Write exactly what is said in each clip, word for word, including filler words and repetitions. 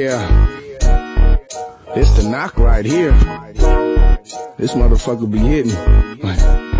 Yeah, it's the knock right here. This motherfucker be hitting like,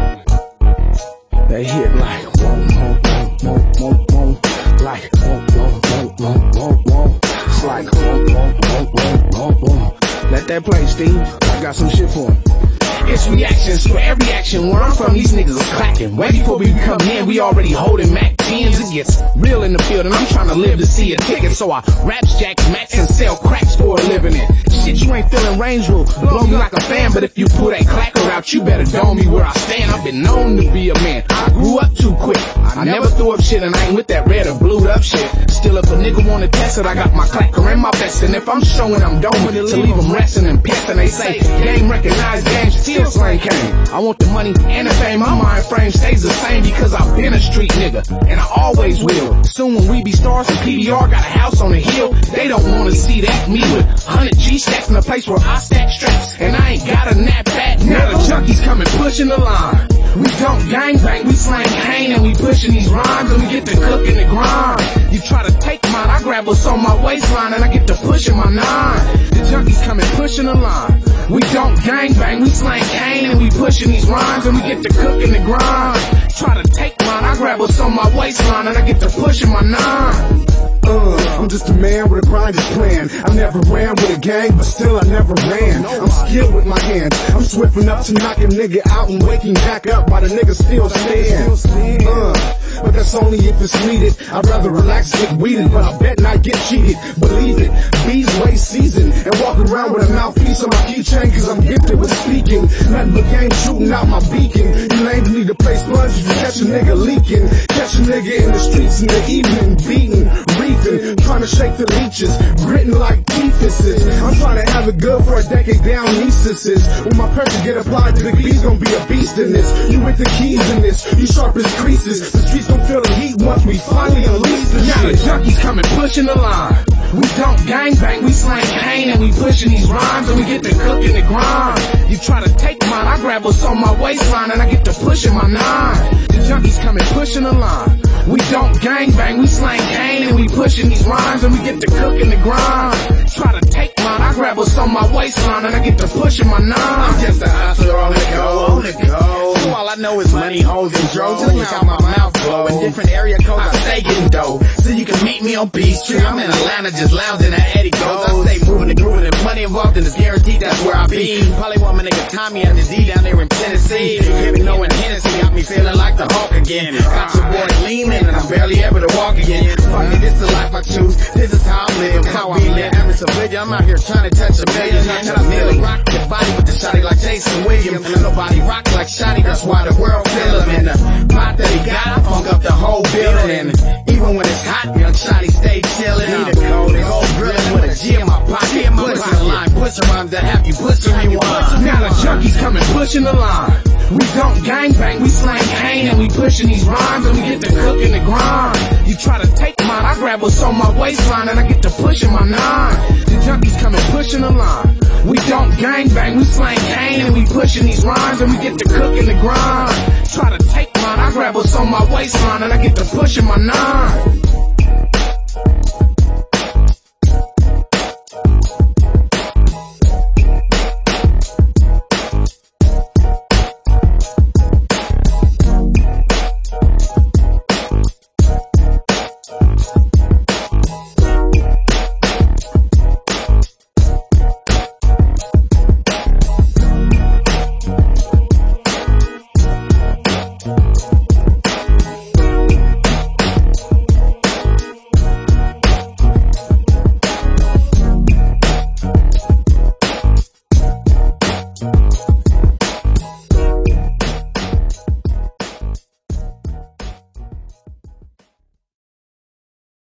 they hit like whoa, whoa, whoa, whoa, whoa, whoa, like whoa, whoa, whoa, whoa, whoa, whoa. It's like whoa, whoa, whoa, whoa, whoa, whoa. Let that play, Steve. I got some shit for him. It's reactions for every action. Where I'm from, these niggas are clacking. Way before we come in, we already holding Mac tens. It gets real in the field, and I'm trying to live to see a ticket. So I raps, jack, max, and sell cracks for a living. It shit, you ain't feeling range rule. Blow me like a fan, but if you pull that clacker out, you better dome me where I stand. I've been known to be a man. I grew up too quick. I never threw up shit, and I ain't with that red or blued up shit. Still, if a nigga wanna test it, I got my clacker and my vest. And if I'm showing, I'm doming it to leave them resting and pissing. They say, game recognized, game still slang cane. I want the money and the fame. My mind frame stays the same because I've been a street nigga, and I always will. Soon when we be stars and P D R got a house on the hill, they don't wanna see that. Me with one hundred G stacks in a place where I stack straps, and I ain't got a nap back. Now the junkies coming pushing the line. We don't gangbang, we slang cane, and we pushing these rhymes, and we get to cooking the grind. You try to take mine, I grab what's on my waistline, and I get to pushing my nine. The junkies coming pushing the line. We don't gangbang, we slang cane, and we pushing these rhymes, and we get to cooking the grind. Try to take mine, I grab what's on my waistline, and I get to pushing my nine. Uh, I'm just a man with a grinder's plan. I never ran with a gang, but still I never ran. I'm skilled with my hands. I'm swift enough to knock a nigga out and waking back up while the nigga still stand. Uh, but that's only if it's needed. I'd rather relax, get weeded, but I bet not get cheated. Believe it, bees way season, and walk around with a mouthpiece on my keychain, cause I'm gifted with speaking. Nothing but game shooting out my beacon. You lames need to play sponge if you catch a nigga leaking. Catch a nigga in the streets in the evening, beating, reefing, trying to shake the leeches, gritting like teethuses. I'm trying to have it good for a decade down nieces. When my pressure get applied to the beats, gonna be a beast in this. You with the keys in this, you sharp as creases. The streets gon' feel the heat once we finally unleash the Now shit. the junkies coming pushing the line. We don't gangbang, we slang cane, and we pushing these rhymes, and we get to cooking the grind. You try to take mine, I grab what's on my waistline, and I get to pushing my nine. The junkies coming pushing the line. We don't gangbang, we slang cane, and we pushing these rhymes, and we get to cooking the grind. Try to take mine, I grab what's on my waistline, and I get to pushing my nine. I'm just a hustler on the go, on the go. So all I know is money, hoes, and drugs. Just look how my mouth blow. In different area codes, I stay getting dough. So you can meet me on Peachtree. I'm in Atlanta, just lounging at Eddie Goes. I stay moving and grooving, and money involved, and it's guaranteed that's where I be. Probably want my nigga Tommy and the D down there in Tennessee. Heavy knowing Hennessy got me feeling like the Hulk again. Got your boy leaning, and I'm barely able to walk again. Fuck it, this is the life I choose. This is how I live, how I live. Average civilian, I'm out here trying to touch a million. And I nearly rock the body with the shotty like Jason Williams. Nobody rock like Shotty, that's why the world feel him. And the pot that he got, I funk up the whole building. And even when it's hot, young Shotty stay chillin'. He the coldest, old grillin' with a G in my pocket. Pushing the line, pushing rhymes that have you pushing rewind. Now the junkies coming pushing the line. We don't gangbang, we slang cane, and we pushing these rhymes, and we get to cooking the grind. You try to take mine, I grab what's on my waistline, and I get to pushing my nine. The junkies coming pushing the line. We don't gangbang, we slang cane, and we pushing these rhymes, and we get to cooking the grind. Try to take mine, I grab what's on my waistline, and I get to pushing my nine.